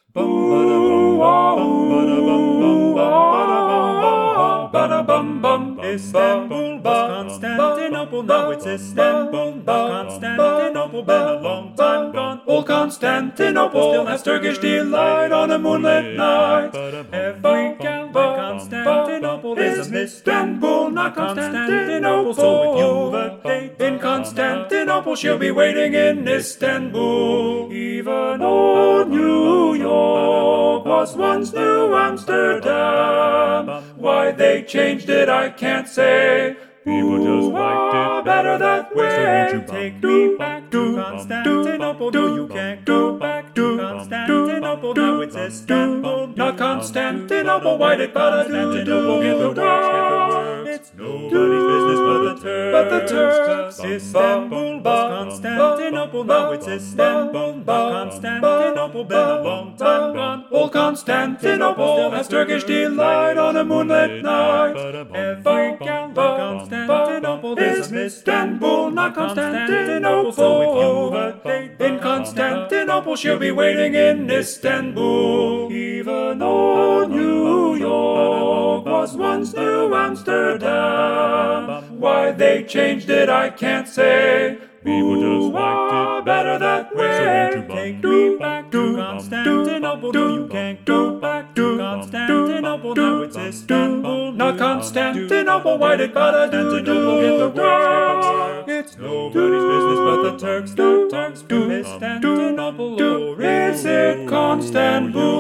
Istanbul was Constantinople, now it's Istanbul, not Constantinople, been a long time gone. Old Constantinople still has Turkish delight on a moonlit night. Every gal in Constantinople is Istanbul, not Constantinople. So if you've a date in Constantinople, she'll be waiting in Istanbul. Even old New York was once New Amsterdam. Why they changed it, I can't say. People just liked it better that way. So won't you take me back to Constantinople? No, you can't go back to Constantinople. Now it's Istanbul, not Constantinople. Why did Constantinople get the works? It's nobody's business but the Turks. Istanbul, Constantinople. Now it's Istanbul, not Constantinople. Been a long time gone. Old Constantinople still has Turkish delight on a moonlit night. Every gal in Constantinople is Istanbul, not Constantinople. So if you've a date in Constantinople, she'll be waiting in Istanbul. Even old New York was once New Amsterdam. Why they changed it, I can't say. People just liked it better that way. So won't you take me back to Constantinople? No, you can't go back to Constantinople. Now it's Istanbul, not Constantinople. Why did Constantinople get the works? It's nobody's business but the Turks. The Turks do Istanbul, or is it Constantinople?